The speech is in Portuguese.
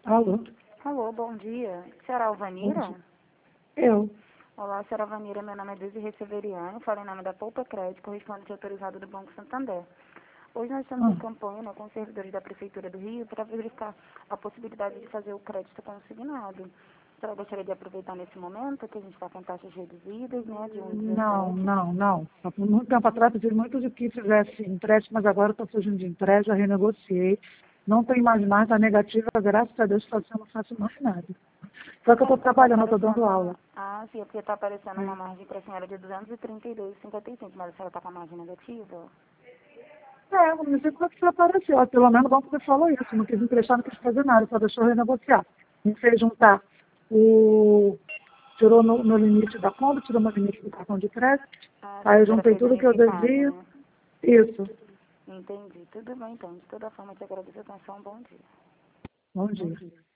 Alô? Alô, bom dia. Senhora Alvanira? Bom dia. Eu. Olá, senhora Alvanira. Meu nome é Desirê Severiano. Falo em nome da Poupa Crédito, correspondente autorizado do Banco Santander. Hoje nós estamos em campanha, com os servidores da Prefeitura do Rio para verificar a possibilidade de fazer o crédito consignado. A senhora gostaria de aproveitar nesse momento que a gente está com taxas reduzidas, né, de Não, 1,17? não, não. Há muito tempo atrás pedi muito de que fizesse empréstimo, mas agora estou fugindo de empréstimo, já renegociei. Não tenho mais nada negativa, graças a Deus, eu não faço mais nada. Só que eu estou Como que está trabalhando, eu estou dando aparecendo... aula. Ah, sim, é porque está aparecendo uma É. margem para a senhora de 232,55, mas a senhora está com a margem negativa? Não sei como é que isso apareceu. Pelo menos o banco me falou isso. Não quis emprestar, não quis fazer nada, só deixou renegociar. Me fez juntar o... Tirou no limite da conta, tirou no limite do cartão de crédito. Ah, sim, Aí a eu senhora juntei fez tudo que eu unificado, devia. né? Isso. Entendi. Tudo bem, então. De toda forma, te agradeço a atenção. Bom dia. Bom dia.